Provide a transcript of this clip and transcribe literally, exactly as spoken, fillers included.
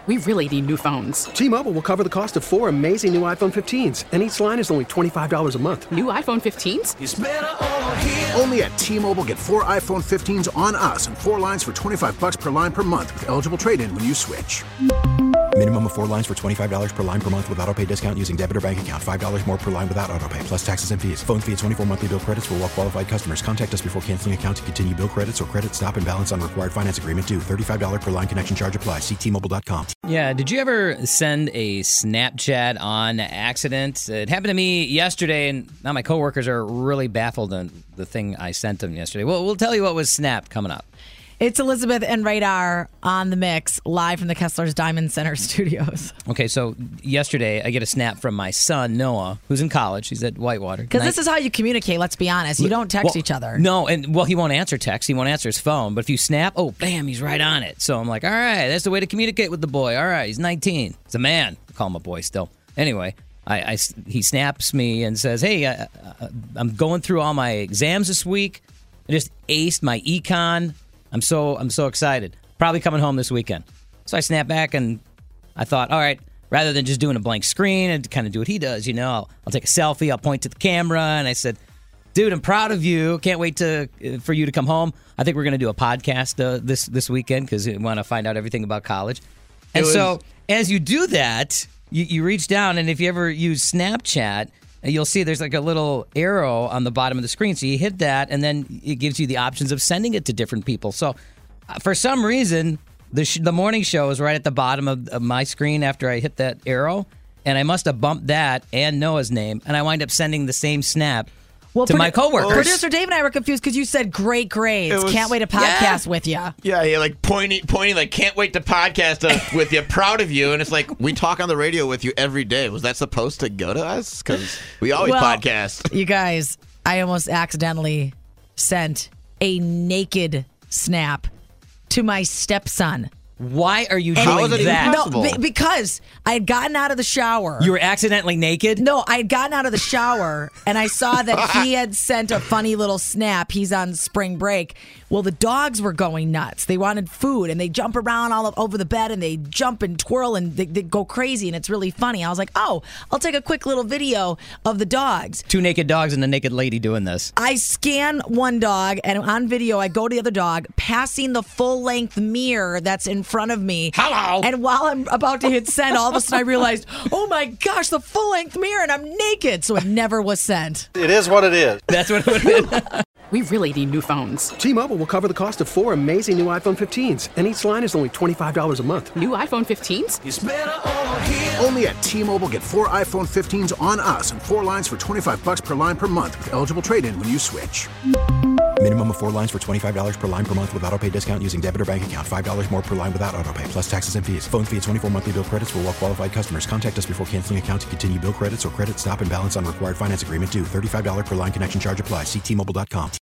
We really need new phones. T-Mobile will cover the cost of four amazing new iPhone fifteens, and each line is only twenty-five dollars a month. New iPhone fifteens? It's better over here. Only at T-Mobile, get four iPhone fifteens on us and four lines for twenty-five dollars per line per month with eligible trade-in when you switch. Minimum of four lines for twenty-five dollars per line per month with autopay discount using debit or bank account. five dollars more per line without autopay, plus taxes and fees. Phone fee at twenty-four monthly bill credits for well-qualified customers. Contact us before canceling account to continue bill credits or credit stop and balance on required finance agreement due. thirty-five dollars per line connection charge applies. See T Mobile dot com. Yeah, did you ever send a Snapchat on accident? It happened to me yesterday, and now my coworkers are really baffled on the thing I sent them yesterday. Well, we'll tell you what was snapped coming up. It's Elizabeth and Radar on the mix, live from the Kessler's Diamond Center studios. Okay, so yesterday I get a snap from my son, Noah, who's in college. He's at Whitewater. Because this is how you communicate, let's be honest. You don't text well, each other. No, and well, he won't answer text. He won't answer his phone. But if you snap, oh, bam, he's right on it. So I'm like, all right, that's the way to communicate with the boy. All right, he's nineteen. He's a man. I call him a boy still. Anyway, I, I, he snaps me and says, hey, I, I, I'm going through all my exams this week. I just aced my econ. I'm so I'm so excited. Probably coming home this weekend. So I snap back and I thought, all right, rather than just doing a blank screen and kind of do what he does, you know, I'll, I'll take a selfie, I'll point to the camera, and I said, dude, I'm proud of you. Can't wait to for you to come home. I think we're going to do a podcast uh, this this weekend because we want to find out everything about college. And was- so as you do that, you, you reach down, and if you ever use Snapchat, you'll see there's like a little arrow on the bottom of the screen. So you hit that, and then it gives you the options of sending it to different people. So uh, for some reason, the sh- the morning show is right at the bottom of, of my screen after I hit that arrow. And I must have bumped that and Noah's name. And I wind up sending the same snap well, to produ- my coworkers. Producer Dave and I were confused because you said great grades. Was, Can't wait to podcast yeah. with you. Yeah, yeah, like pointing, pointing, like can't wait to podcast uh, with you. Proud of you. And it's like we talk on the radio with you every day. Was that supposed to go to us? Because we always well, podcast. You guys, I almost accidentally sent a naked snap to my stepson. Why are you and doing it that? No, b- because I had gotten out of the shower. You were accidentally naked? No, I had gotten out of the shower, and I saw that he had sent a funny little snap. He's on spring break. Well, the dogs were going nuts. They wanted food, and they jump around all over the bed, and they jump and twirl, and they, they go crazy, and it's really funny. I was like, oh, I'll take a quick little video of the dogs. Two naked dogs and a naked lady doing this. I scan one dog, and on video, I go to the other dog, passing the full-length mirror that's in front of me. Hello. And while I'm about to hit send, all of a sudden I realized, oh my gosh, the full-length mirror, and I'm naked. So it never was sent. It is what it is. That's what it would have been. We really need new phones. T-Mobile will cover the cost of four amazing new iPhone fifteens, and each line is only twenty-five dollars a month. New iPhone fifteens? It's better over here. Only at T-Mobile, get four iPhone fifteens on us and four lines for twenty-five dollars per line per month with eligible trade-in when you switch. Minimum of four lines for twenty-five dollars per line per month with autopay discount using debit or bank account. five dollars more per line without autopay, plus taxes and fees. Phone fee at twenty-four monthly bill credits for well-qualified customers. Contact us before canceling account to continue bill credits or credit stop and balance on required finance agreement due. thirty-five dollars per line connection charge applies. See T Mobile dot com.